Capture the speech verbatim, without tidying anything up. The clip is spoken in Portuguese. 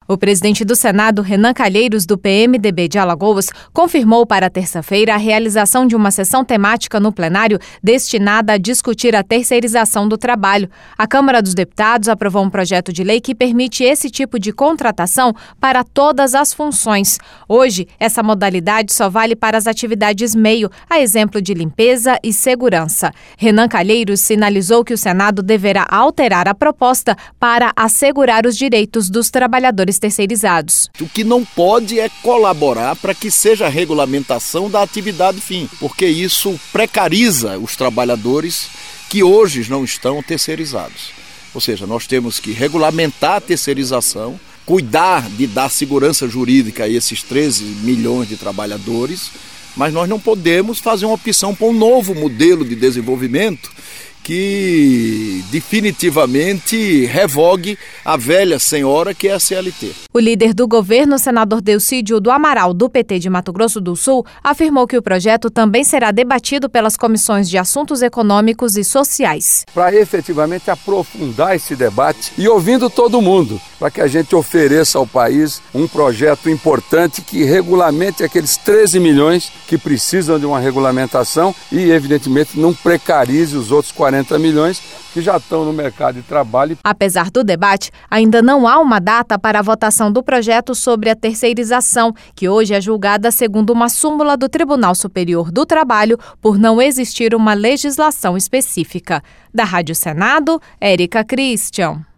O presidente do Senado, Renan Calheiros, do P M D B de Alagoas, confirmou para terça-feira a realização de uma sessão temática no plenário destinada a discutir a terceirização do trabalho. A Câmara dos Deputados aprovou um projeto de lei que permite esse tipo de contratação para todas as funções. Hoje, essa modalidade só vale para as atividades meio, a exemplo de limpeza e segurança. Renan Calheiros sinalizou que o Senado deverá alterar a proposta para assegurar os direitos dos trabalhadores terceirizados. O que não pode é colaborar para que seja a regulamentação da atividade fim, porque isso precariza os trabalhadores que hoje não estão terceirizados. Ou seja, nós temos que regulamentar a terceirização, cuidar de dar segurança jurídica a esses treze milhões de trabalhadores, mas nós não podemos fazer uma opção para um novo modelo de desenvolvimento que definitivamente revogue a velha senhora que é a C L T. O líder do governo, senador Delcídio do Amaral, do P T de Mato Grosso do Sul, afirmou que o projeto também será debatido pelas comissões de assuntos econômicos e sociais. Para efetivamente aprofundar esse debate e ouvindo todo mundo, para que a gente ofereça ao país um projeto importante que regulamente aqueles treze milhões que precisam de uma regulamentação e, evidentemente, não precarize os outros quarenta milhões que já estão no mercado de trabalho. Apesar do debate, ainda não há uma data para a votação do projeto sobre a terceirização, que hoje é julgada segundo uma súmula do Tribunal Superior do Trabalho por não existir uma legislação específica. Da Rádio Senado, Érica Christian.